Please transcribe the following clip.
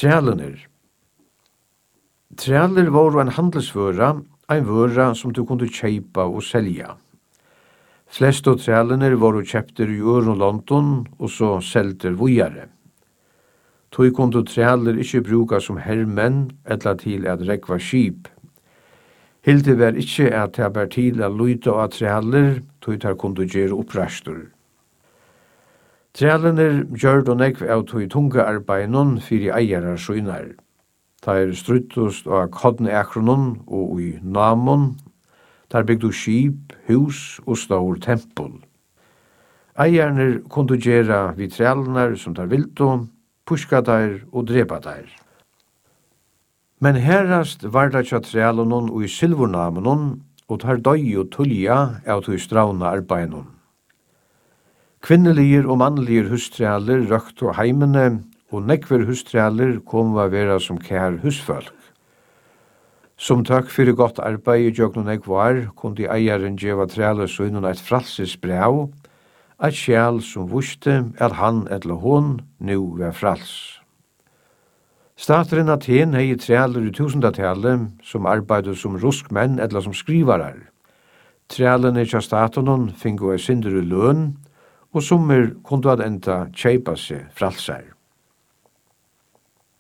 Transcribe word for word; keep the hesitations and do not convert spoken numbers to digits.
Trælener. Træler var en handelsvøra, en vøra som du kunne kjeipa og selja. Flest av trælener var kjepter i Øren London og så selter vujare. Tog kunne træler ikke bruka som hermenn etla til at rekva skip. Hilde var ikke at det var til at luita av træler, tog tar kunne gjøre opprastor. Trælener gjør då nekv av tog tunga arbeinon fyrir eiarar søgnar. Der struttust av kodne ekronon og i namon, der bygdu skip, hus og stor tempel. Eierne kunne gjøre vid trælenar som der vilto, puska der og drepa der. Men herrast var det tja trælenon og i silvernamenon, og tar døy og tulja av tog strauna arbeinon. Kvinnelige og mannlige hustræler røkt og heimene, og nekver hustræler kom å være som kær husfolk. Som takk fyrir godt arbeid i jøgnen nekvar, kunne eieren gjeva træler søgnen et fralsesbrev, et sjæl som vuste at han eller hon nu var frals. Stateren Aten hei træler i tusendatallet som arbeidet som ruskmenn eller som skrivarar. Trælene tja staten fingo ei sindru løn, og sommer kunne at enda kjeipa seg fralsar.